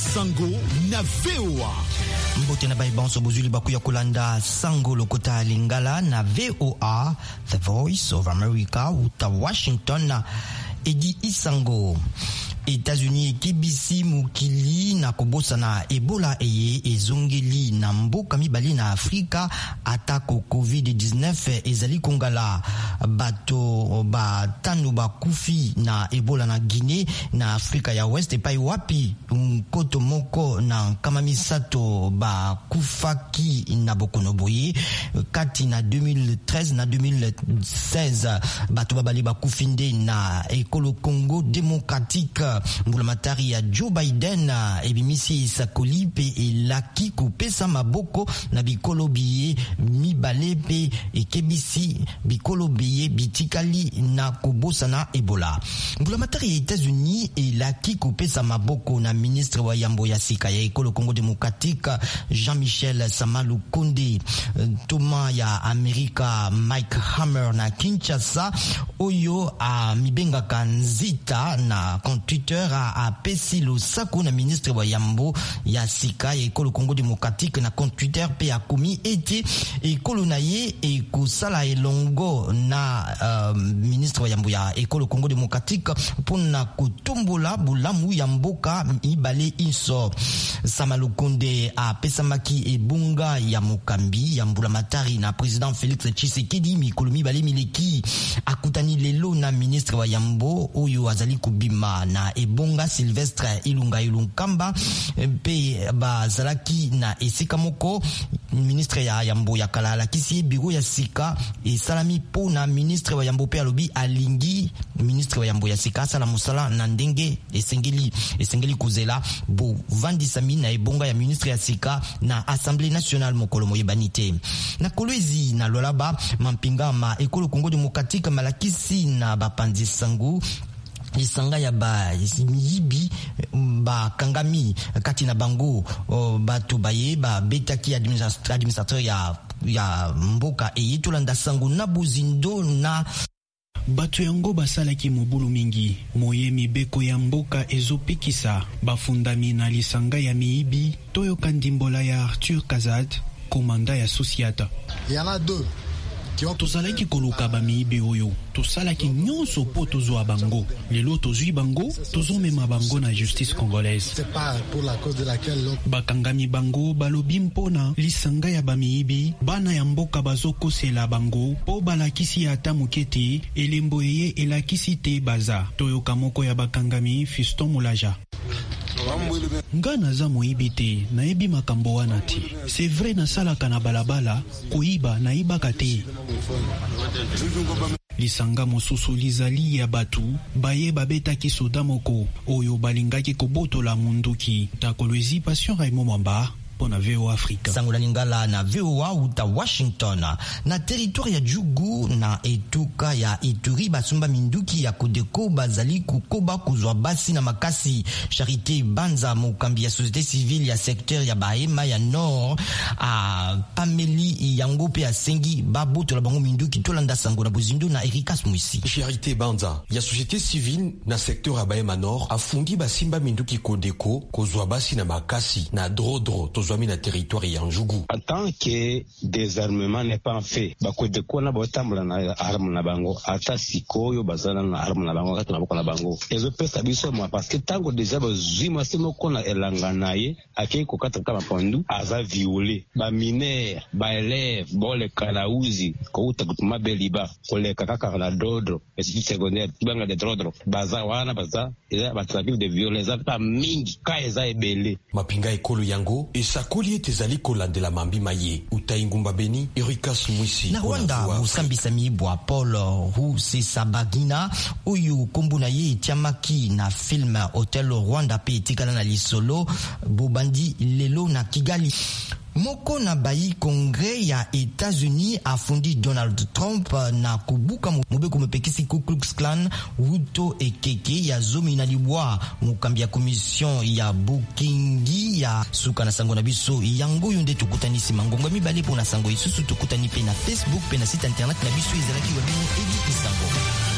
Sango na VOA. Mbote na baibanso bozuli bakuya kulanda Sango lokota lingala na VOA, The Voice of America, uta Washington, Edi Isango. États-Unis kibisi mukili na kobosa na Ebola eye ezongeli na mboka mibali na Afrika atako COVID-19 ezali kongala bato batano bakufi na Ebola na Guinée na Afrika ya West epai wapi nkoto moko na kama misato bakufaki na bokono boye kati na 2013 na 2016 bato babali bakufi nde na ekolo Congo démocratique. Mbulamatari ya Joe Biden ebimisi sakoli pe elaki kupesa maboko na bikolo biye mibale pe ekebisi bikolo biye bitikali na kobosa na Ebola. Mbulamatari ya États-Unis elaki kupesa maboko na ministre wa yambo ya sika ya ekolo Congo démocratique Jean-Michel Samalu Konde. Toma ya Amerika Mike Hammer na Kinshasa oyo a mibenga kanzita na Twitter a pesi lo sako na ministre wa yambo ya sika ya ekolo Congo démocratique na compte Twitter pe a komi ete ekolo na ye e kusala elongo na ministre wa yambo ya ekolo Congo démocratique pona kutumbola bulamu ya mboka ibale inso. Samalu Konde a pesa maki ebunga ya mokambi ya mbulamatari na président Félix Tshisekedi mikolo mibale mileki akutani lelo na ministre wa yambo oyo azali kubima na ebonga Sylvestre Ilunga pe bazalaki na esika moko. Ministre ya yambo ya kala lakisi biro ya sika esalami po na ministre wa yambo pe alobi alingi ministre wa yambo ya sika sala musala na ndenge esengeli kuzela bo vandisa na ebonga ya ministre ya sika na Assemblée nationale mokolo moyebanite na kolwezi na lolaba mampinga ma ekolo Congo démocratique malakisi na bapanzi sangu lisanga ya ba miyibi ba kangami kati na bango bato baye ba betaki administrateur ya mboka eyitolanda sango na buzindo na bato yango basalaki mobulu mingi moye mibeko ya mboka ezopekisa bafundami na lisanga ya miyibi toyoka ndimbola ya Arthur Kazad komanda ya Sociata. Yana 2 tozalaki koluka bamiyibi oyo tosalaki nyonso po tozwa bango lelo tozwi bango tozomema bango na justice congolaise. Bakangami bango balobi mpona lisanga ya bamiyibi bana ya mboka bazokosela bango po balakisi ata mokete elembo eye elakisi te baza toyoka moko ya bakangami Fiston Mulaja. Nga naza moyibi te nayebi makambo wana te. C'est vrai nasalaka na balabala koyiba nayibaka te. Lisanga mosusu lizali ya batu baye babetaki soda moko oyo balingaki kobotola munduki. Takolwezi Passion Raymond Mwamba pona VOA Africa. Sangola lingala na VOA uta Washington na territoire ya Djugu na etuka ya Ituri basumba minduki ya Kodeko bazali kukoba kuzwa basi na makasi. Charité Banza mokambi ya société civile ya secteur ya Bahema ya Nord a Pameli yango pe a sengi baboto la bango minduki tolanda sango na buzindo na Erikas Mwisi. Charité Banza ya société civile na secteur ya Bahema Nord afundi basimba minduki Kodeko kuzwa basi na makasi na drodro tozwami na territoire ya Njugu. En tant que désarmement n'est pas fait, bakodeko na botambola na arme na bango ata sikoyo bazana na arme na bango kati na boko na bango. Ezo pesa biso moi parce que tango déjà bazima simo kona elanga naye akei ko kata kama pondu aza violé ba mineur ba élève bole kalauzi ko uta kutuma beliba kole kaka na dodro institut secondaire banga de dodro baza wana baza eza batrafic de violence ata mingi ka eza ebele mapinga ekolo yango esakoli etezali kolandela mambi maye utaingumba Beni Erikas Mwisi. Na Rwanda musambisa mibwa Paul Rusesabagina uyu kombu na ye tiamaki na film Hotel Rwanda pe etikala na lisolo bobandi lelo na Kigali. Moko na bayi kongre ya États-Unis afundi Donald Trump na kubuka mubeko mepekisi Ku Klux Klan Ruto Ekeke ya zomi na libwa mukambi ya commission ya bookingi ya suka na sango na biso yango yonde tukutanisi mangongo mibale pona sango isusu tukutani pe na Facebook pe na site internet na biso ezalaki wabini Edi Isango.